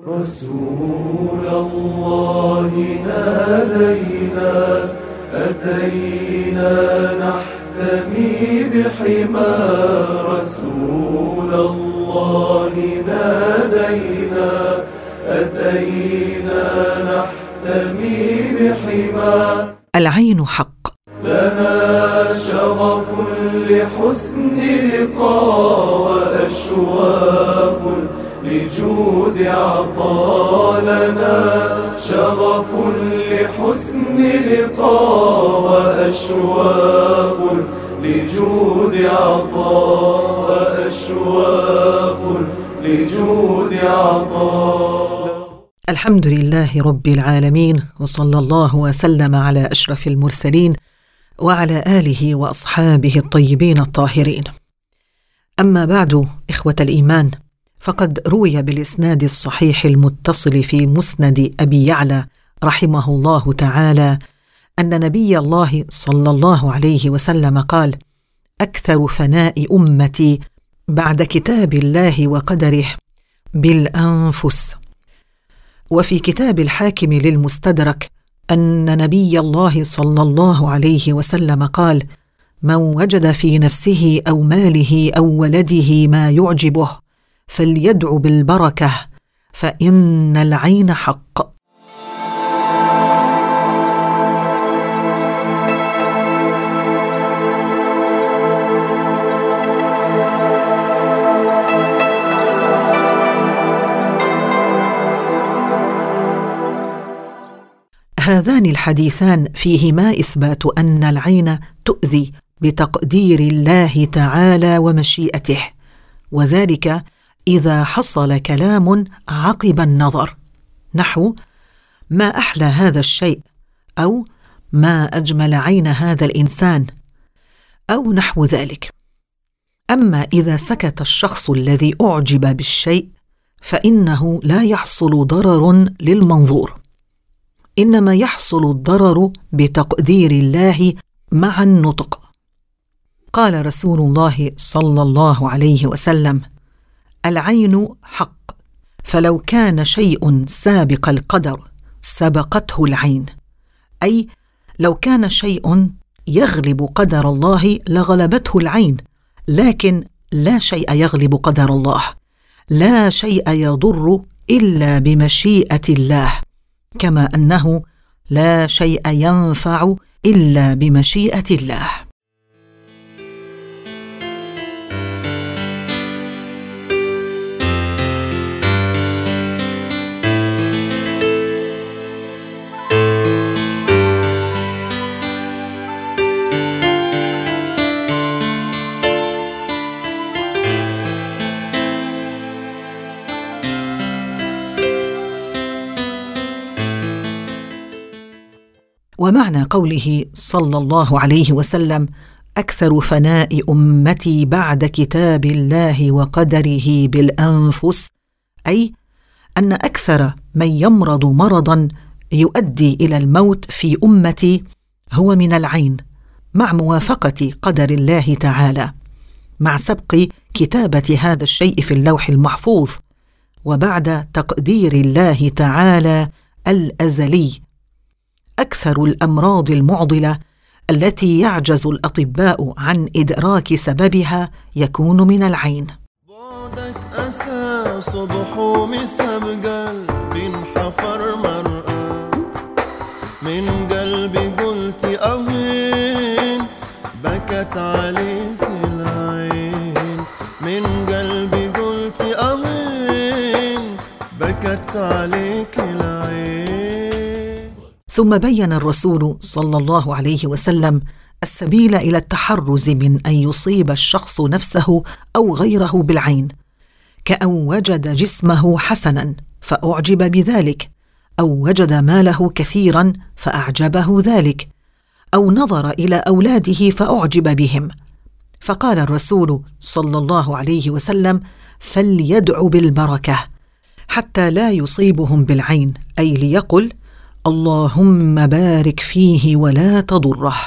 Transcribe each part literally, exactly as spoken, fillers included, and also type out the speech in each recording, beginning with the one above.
رسول الله نادينا أتينا نحتمي بحما. رسول الله نادينا أتينا نحتمي بحما. العين حق. لنا شغف لحسن لقاء وأشواق لجود عطاء. لنا شغف لحسن لقاء وأشواق لجود عطاء. وأشواق لجود عطاء. الحمد لله رب العالمين، وصلى الله وسلم على أشرف المرسلين وعلى آله وأصحابه الطيبين الطاهرين. أما بعد، إخوة الإيمان، فقد روي بالإسناد الصحيح المتصل في مسند أبي يعلى رحمه الله تعالى أن نبي الله صلى الله عليه وسلم قال: أكثر فناء أمتي بعد كتاب الله وقدره بالأنفس. وفي كتاب الحاكم للمستدرك أن نبي الله صلى الله عليه وسلم قال: من وجد في نفسه أو ماله أو ولده ما يعجبه فليدع بالبركة، فإن العين حق. هذان الحديثان فيهما إثبات أن العين تؤذي بتقدير الله تعالى ومشيئته، وذلك إذا حصل كلام عقب النظر، نحو ما أحلى هذا الشيء، أو ما أجمل عين هذا الإنسان، أو نحو ذلك. أما إذا سكت الشخص الذي أعجب بالشيء فإنه لا يحصل ضرر للمنظور، إنما يحصل الضرر بتقدير الله مع النطق. قال رسول الله صلى الله عليه وسلم: العين حق، فلو كان شيء سابق القدر سبقته العين، أي لو كان شيء يغلب قدر الله لغلبته العين، لكن لا شيء يغلب قدر الله، لا شيء يضر إلا بمشيئة الله، كما أنه لا شيء ينفع إلا بمشيئة الله. ومعنى قوله صلى الله عليه وسلم: أكثر فناء أمتي بعد كتاب الله وقدره بالأنفس، أي أن أكثر من يمرض مرضاً يؤدي إلى الموت في أمتي هو من العين، مع موافقة قدر الله تعالى، مع سبق كتابة هذا الشيء في اللوح المحفوظ، وبعد تقدير الله تعالى الأزلي. أكثر الأمراض المعضلة التي يعجز الأطباء عن إدراك سببها يكون من العين. بعدك أسى صبح ومسا بقلبي انحفر مرأة، من قلبي قلت أهين بكت عليك العين، من قلبي قلت أهين بكت عليك العين. ثم بين الرسول صلى الله عليه وسلم السبيل إلى التحرز من أن يصيب الشخص نفسه أو غيره بالعين، كأن وجد جسمه حسناً فأعجب بذلك، أو وجد ماله كثيراً فأعجبه ذلك، أو نظر إلى أولاده فأعجب بهم، فقال الرسول صلى الله عليه وسلم: فليدع بالبركة، حتى لا يصيبهم بالعين، أي ليقل: اللهم بارك فيه ولا تضره.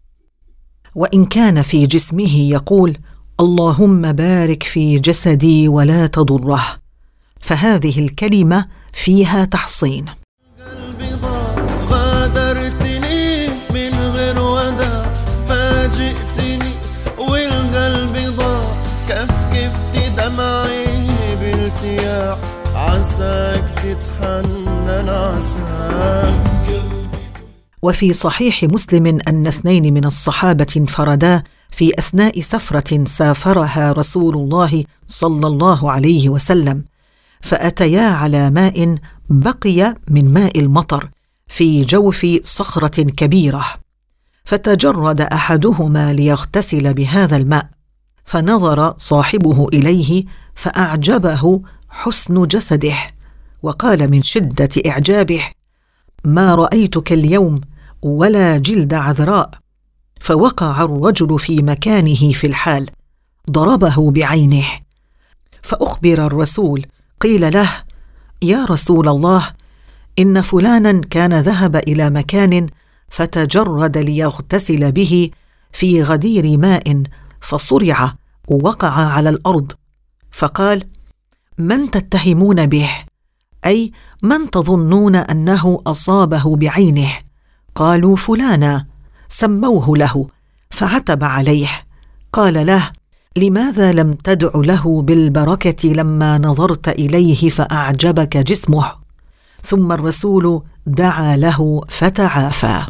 وإن كان في جسمه يقول: اللهم بارك في جسدي ولا تضره، فهذه الكلمة فيها تحصين. قلبي ضاع غادرتني من غير وداع، فاجئتني والقلب ضاع، كفكفت دمعي بالتياع، عساك تتحنن عساك. وفي صحيح مسلم أن اثنين من الصحابة انفردا في أثناء سفرة سافرها رسول الله صلى الله عليه وسلم، فأتيا على ماء بقي من ماء المطر في جوف صخرة كبيرة، فتجرد أحدهما ليغتسل بهذا الماء، فنظر صاحبه إليه فأعجبه حسن جسده، وقال من شدة إعجابه: ما رأيتك اليوم ولا جلد عذراء. فوقع الرجل في مكانه في الحال، ضربه بعينه، فأخبر الرسول، قيل له: يا رسول الله، إن فلانا كان ذهب إلى مكان فتجرد ليغتسل به في غدير ماء فصرع ووقع على الأرض. فقال: من تتهمون به؟ أي من تظنون أنه أصابه بعينه؟ قالوا: فلانا. سموه له فعتب عليه، قال له: لماذا لم تدع له بالبركة لما نظرت إليه فأعجبك جسمه؟ ثم الرسول دعا له فتعافى.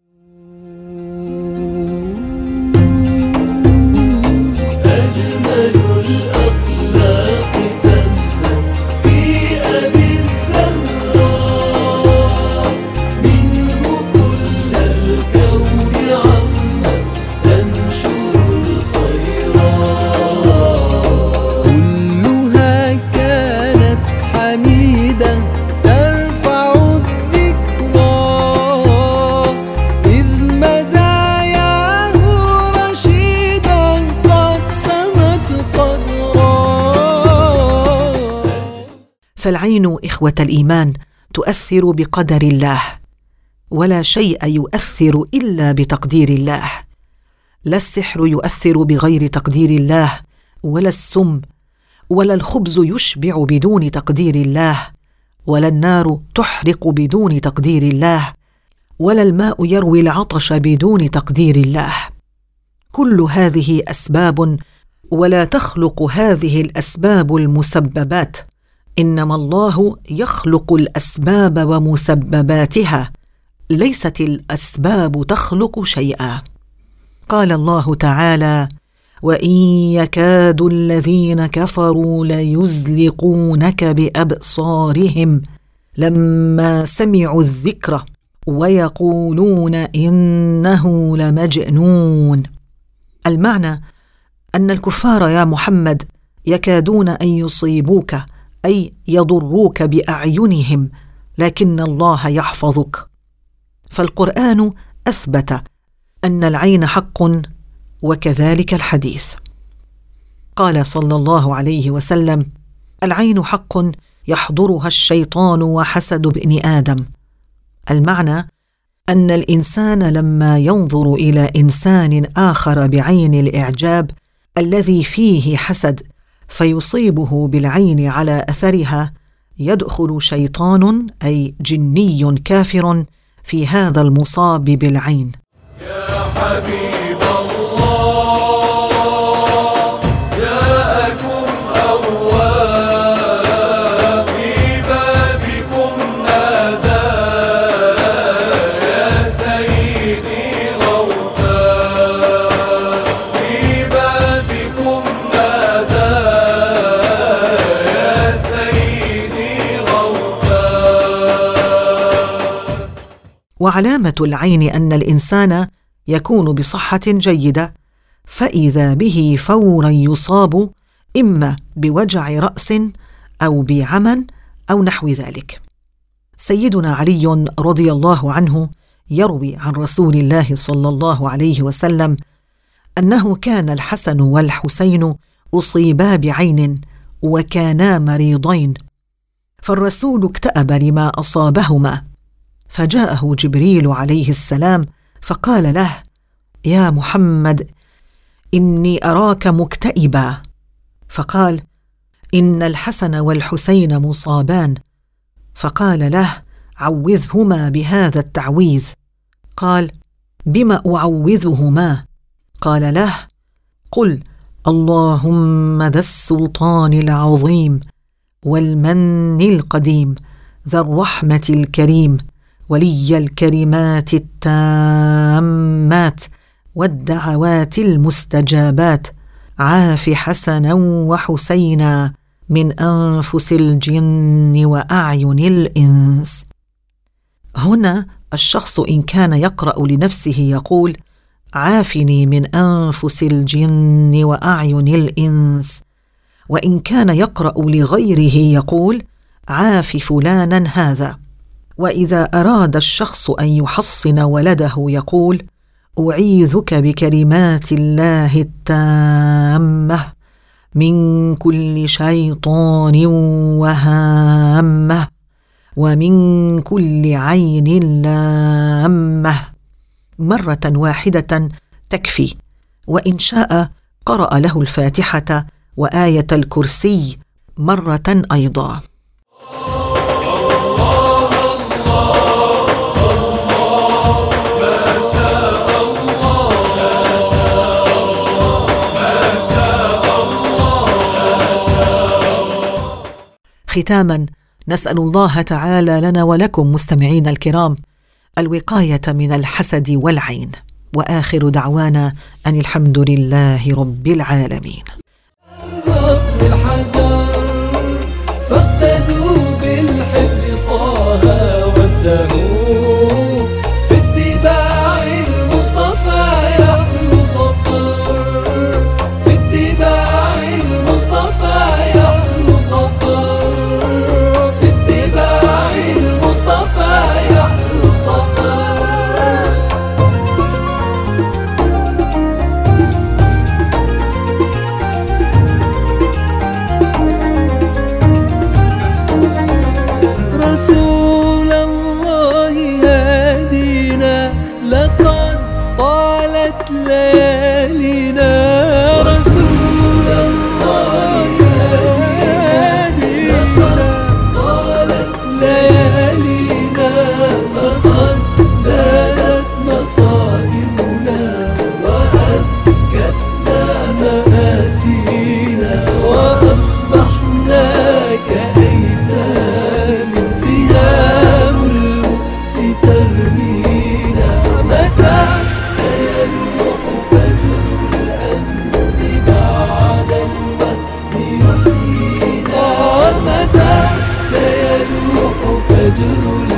فالعين إخوة الإيمان تؤثر بقدر الله، ولا شيء يؤثر إلا بتقدير الله. لا السحر يؤثر بغير تقدير الله، ولا السم، ولا الخبز يشبع بدون تقدير الله، ولا النار تحرق بدون تقدير الله، ولا الماء يروي العطش بدون تقدير الله. كل هذه أسباب، ولا تخلق هذه الأسباب المسببات، إنما الله يخلق الأسباب ومسبباتها، ليست الأسباب تخلق شيئا. قال الله تعالى: وإن يكاد الذين كفروا ليزلقونك بأبصارهم لما سمعوا الذكر ويقولون إنه لمجنون. المعنى أن الكفار يا محمد يكادون أن يصيبوك، أي يضروك بأعينهم، لكن الله يحفظك. فالقرآن أثبت أن العين حق، وكذلك الحديث. قال صلى الله عليه وسلم: العين حق يحضرها الشيطان وحسد ابن آدم. المعنى أن الإنسان لما ينظر إلى إنسان آخر بعين الإعجاب الذي فيه حسد فيصيبه بالعين على أثرها، يدخل شيطان أي جني كافر في هذا المصاب بالعين. يا حبيب الله جاءكم أواب في بابكم نادى، يا سيدي غوثاء في بابكم نادى، يا سيدي غوثاء. وعلامة العين أن الإنسان يكون بصحة جيدة، فإذا به فورا يصاب إما بوجع رأس أو بعمى أو نحو ذلك. سيدنا علي رضي الله عنه يروي عن رسول الله صلى الله عليه وسلم أنه كان الحسن والحسين أصيبا بعين وكانا مريضين، فالرسول اكتأب لما أصابهما، فجاءه جبريل عليه السلام فقال له: يا محمد، إني أراك مكتئبا. فقال: إن الحسن والحسين مصابان. فقال له: عوذهما بهذا التعويذ. قال: بما أعوذهما؟ قال له: قل: اللهم ذا السلطان العظيم والمن القديم ذا الرحمة الكريم ولي الكلمات التامات والدعوات المستجابات، عاف حسنا وحسينا من أنفس الجن وأعين الإنس. هنا الشخص إن كان يقرأ لنفسه يقول: عافني من أنفس الجن وأعين الإنس، وإن كان يقرأ لغيره يقول: عاف فلانا هذا. وإذا أراد الشخص أن يحصن ولده يقول: أعيذك بكلمات الله التامة من كل شيطان وهامة ومن كل عين لامة. مرة واحدة تكفي، وإن شاء قرأ له الفاتحة وآية الكرسي مرة أيضا. ختاما، نسأل الله تعالى لنا ولكم مستمعين الكرام الوقاية من الحسد والعين، وآخر دعوانا أن الحمد لله رب العالمين. فاقتدوا بالحب طه وازدهوا في اتباع المصطفى يحلو ظفر، في اتباع المصطفى يحلو ظفر، في اتباع المصطفى يحلو ظفر. رسول الله هادينا لقد طالت ليالينا، رسول الله هادينا لقد طالت ليالينا، فقد زالت مصائبنا وأبكتنا مآسينا، وأصبحنا كأيتام سهام المؤس ترمينا. متى سيلوح فجر الأمن بعد الوطن يحيينا، متى سيلوح فجر